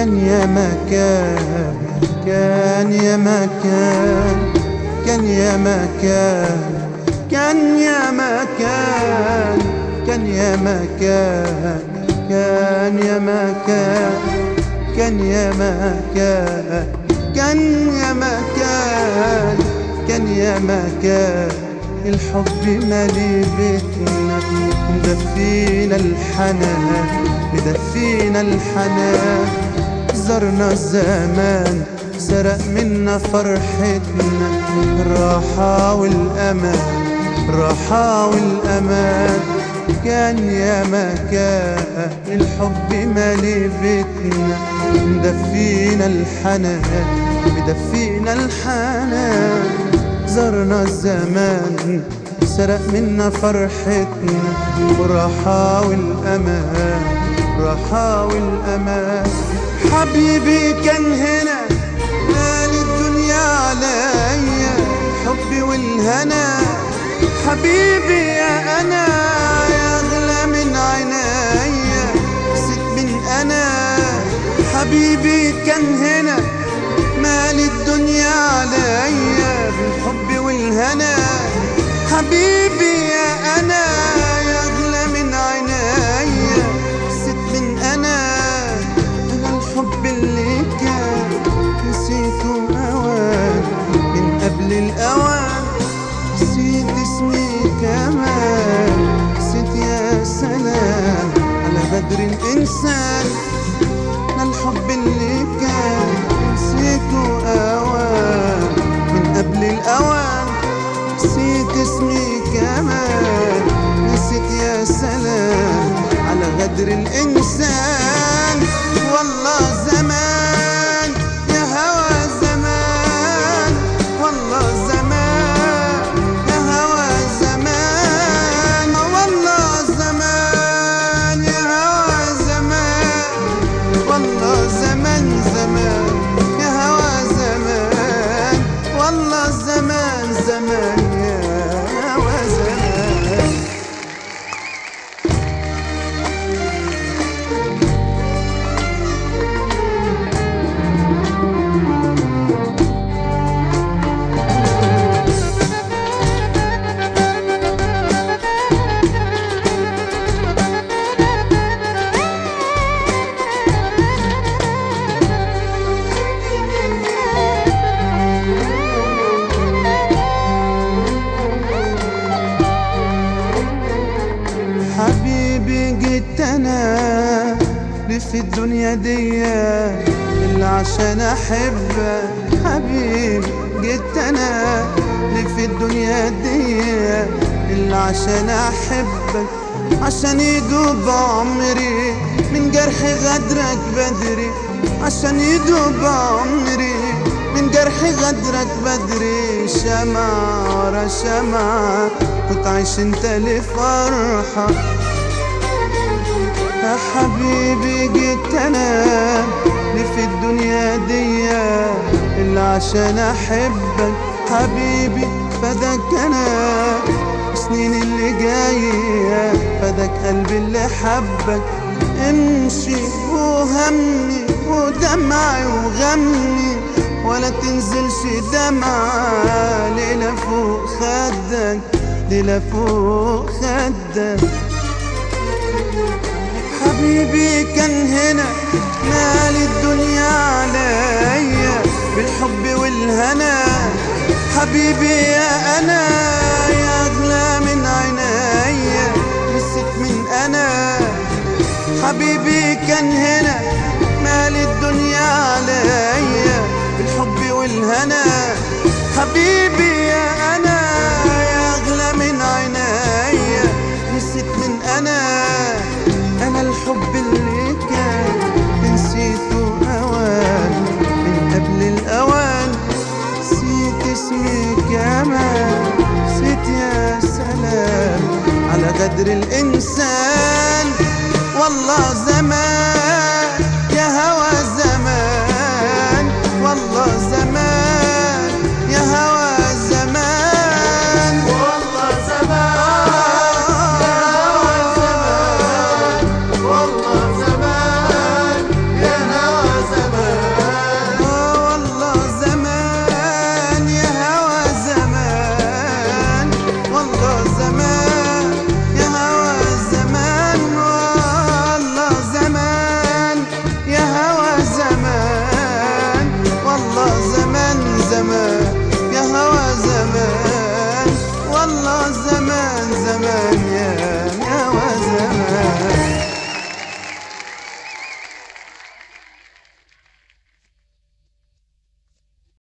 كان يا مكان، كان يا مكان، كان يا مكان، كان يا مكان، كان يا مكان، كان يا مكان، كان يا مكان، كان يا مكان، كان يا مكان. الحب مالي بيتنا، مدفينا الحنان، مدفينا الحنان. زرنا الزمان سرق منا فرحتنا، الراحة والأمان، الراحة والأمان. كان يا مكان الحب مالي بيتنا، مدفينا الحنان، مدفينا الحنان. زرنا الزمان سرق منا فرحتنا، والراحة والأمان، الراحة والأمان. حبيبي كان هنا مال الدنيا عليا، حبي والهنا. حبيبي يا أنا يا أغلى من عينيا، نسيت من أنا. حبيبي كان هنا مال الدنيا عليا، بالحب والهنا. حبيبي يا أنا يا أغلى من عينيا، نسيت من أنا. أنا الحب اللي كان نسيته أوان من قبل الأوان. نسيت اسمي كمان، نسيت يا سلام على بدر الإنسان. أنا الحب اللي كان نسيته أوان من قبل الأوان. نسيت اسمي كمان، نسيت يا سلام على غدر الإنسان. والله زمان يا هوى زمان، والله زمان يا هوى زمان، والله زمان يا هوى زمان، والله زمان زمان يا هوى زمان، والله زمان زمان يا هوى زمان. حبيبي جيت أنا في الدنيا دي اللي عشان أحبك. حبيبي جيت أنا في الدنيا دي اللي عشان أحبك، عشان يدوب عمري من جرح غدرك بدري، عشان يدوب عمري من جرح غدرك بدري. شمعة ورا شمعة وتعيش انت لفرحة. يا حبيبي جيت انا في الدنيا دي اللي عشان احبك. حبيبي فداك انا سنين اللي جاية، فداك قلبي اللي حبك. امشي وهمني ودمعي وغمي، ولا تنزلش دمعة ليلة فوق خدك، ليلة فوق خدك. حبيبي كان هنا مال الدنيا عليا، بالحب والهنا. حبيبي يا أنا يا أغلى من عينيا، نسيت من أنا. حبيبي كان هنا مال الدنيا عليا، بالحب والهنا. حبيبي يا أنا يا أغلى من عينيا، نسيت من أنا. أنا الحب اللي كان نسيته أوان من قبل الأوان. نسيت اسمي كمان، نسيت يا سلام على غدر الإنسان.